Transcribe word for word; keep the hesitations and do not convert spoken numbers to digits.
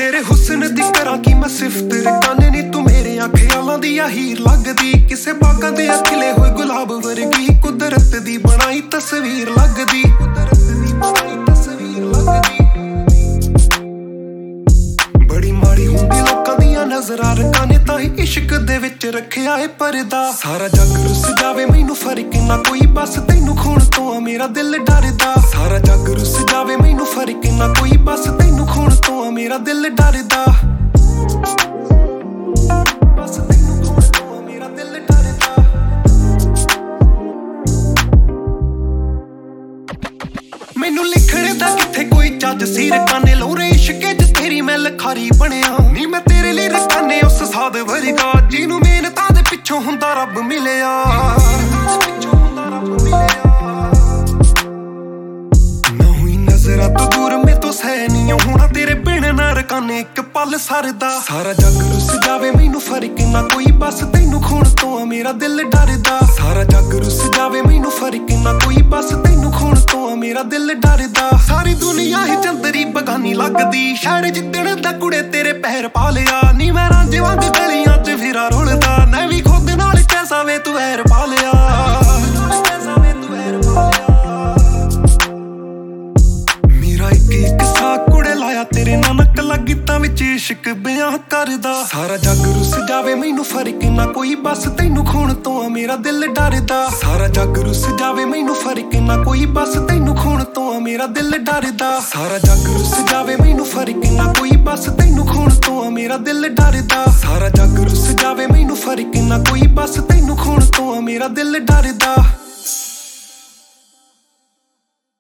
तेरे हुस्न दी करा की मैं सिफत रकाने नी तू मेरे ख्यालां दी हीर लगदी किसे बागां दे खिले होए गुलाब वर्गी कुदरत दी बनाई तस्वीर लगदी कुदरत दी बनाई तस्वीर लगदी बड़ी माड़ी हुंदी लोकां दियां नजरां रकाने ताई इश्क दे विच रखिया है पर्दा सारा जग रुस जावे मैनू फर्क ना कोई बस तैनू खून तो आ मेरा दिल डरदा सारा जग रुस जावे मैनू फर्क ना कोई बस तैनू खून तो आ मेरा दिल डरदा बस तैनू खून तो आ मेरा दिल डरदा मैनू लिखण दा किथे कोई चज सी रकाने लोरे इश्क च तेरी मैं लखारी बनिया नी मैं तेरे लिए रकाने उस साद वरगा जिनू मेहनतां दे पिछों हुंदा रब मिलिया ना हुई नजरा तो दूर में तो सहनियों होना तेरे बिन ना रकाने एक पल सरदा सारा जग रुस जावे मैनू फर्क ना कोई बस तैनू खून तो आ मेरा दिल डरदा सारा जग रुस जावे मैनू फर्क ना कोई बस तैनू खून तो आ मेरा दिल डरदा सारी दुनिया ही चंदरी बगानी लगदी शहर जिद्दण दा कुड़े तेरे पैर पा लिया नी मैं रांझे वांग गलियां च फिरा रुलदा मैं भी खुद नाल कैसा वे तू वैर पा लिया मेरा एक एक सा कुड़े लाया तेरे नाल नकला गीतां विच इश्क बयां करदा सारा जग रुस जावे मैनू फर्क ना कोई बस तैनू खून तो आ मेरा दिल डरदा सारा जग रुस जावे मैनू फर्क ना कोई बस तैनू खून तो आ मेरा दिल डरदा सारा जग रुस जावे मैनू फर्क ना कोई बस तैनू खून तो आ मेरा दिल डरदा सारा जग रुस जावे मैनू फर्क ना कोई बस तैनू खून तो आ मेरा दिल डरदा।